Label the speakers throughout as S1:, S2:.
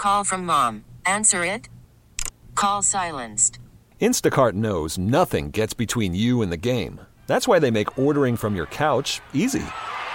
S1: call from mom. Answer it. Call silenced.
S2: Instacart knows nothing gets between you and the game. That's why they make ordering from your couch easy.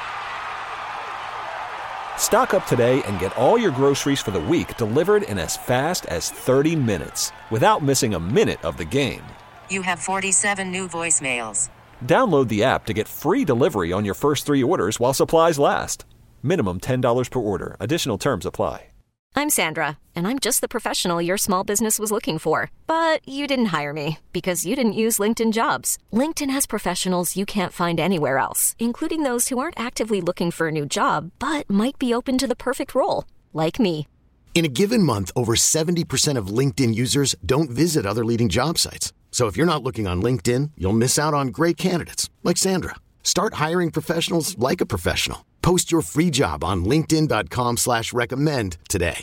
S2: Stock up today and get all your groceries for the week delivered in as fast as 30 minutes without missing a minute of the game.
S1: You have 47 new voicemails.
S2: Download the app to get free delivery on your first 3 orders while supplies last. Minimum $10 per order. Additional terms apply.
S3: I'm Sandra, and I'm just the professional your small business was looking for. But you didn't hire me because you didn't use LinkedIn Jobs. LinkedIn has professionals you can't find anywhere else, including those who aren't actively looking for a new job, but might be open to the perfect role, like me.
S4: In a given month, over 70% of LinkedIn users don't visit other leading job sites. So if you're not looking on LinkedIn, you'll miss out on great candidates like Sandra. Start hiring professionals like a professional. Post your free job on linkedin.com/recommend today.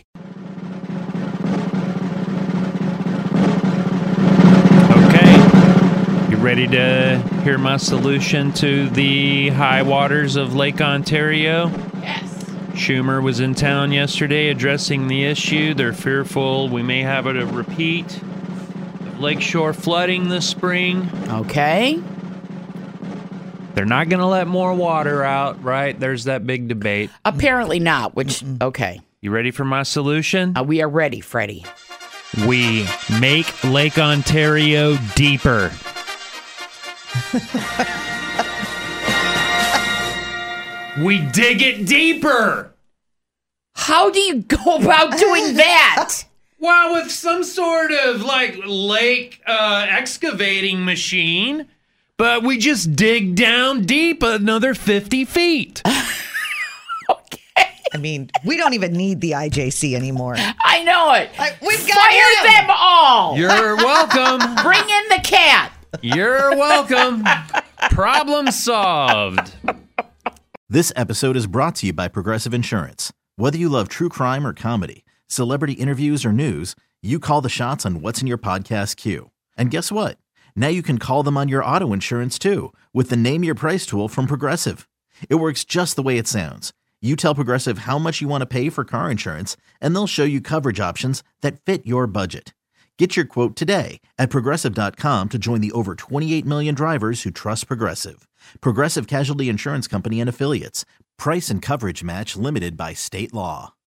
S5: Okay. You ready to hear my solution to the high waters of Lake Ontario?
S6: Yes.
S5: Schumer was in town yesterday addressing the issue. They're fearful we may have a repeat of lakeshore flooding this spring.
S6: Okay.
S5: They're not going to let more water out, right? There's that big debate.
S6: Apparently not, which, okay.
S5: You ready for my solution?
S6: We are ready, Freddie.
S5: We make Lake Ontario deeper. We dig it deeper.
S6: How do you go about doing that?
S5: Well, with some sort of like lake excavating machine. But we just dig down deep another 50 feet.
S6: Okay.
S7: I mean, we don't even need the IJC anymore.
S6: I know it.
S7: We've got
S6: Fire them all.
S5: You're welcome.
S6: Bring in the cat.
S5: You're welcome. Problem solved.
S8: This episode is brought to you by Progressive Insurance. Whether you love true crime or comedy, celebrity interviews or news, you call the shots on what's in your podcast queue. And guess what? Now you can call them on your auto insurance too with the Name Your Price tool from Progressive. It works just the way it sounds. You tell Progressive how much you want to pay for car insurance, and they'll show you coverage options that fit your budget. Get your quote today at Progressive.com to join the over 28 million drivers who trust Progressive. Progressive Casualty Insurance Company and Affiliates. Price and coverage match limited by state law.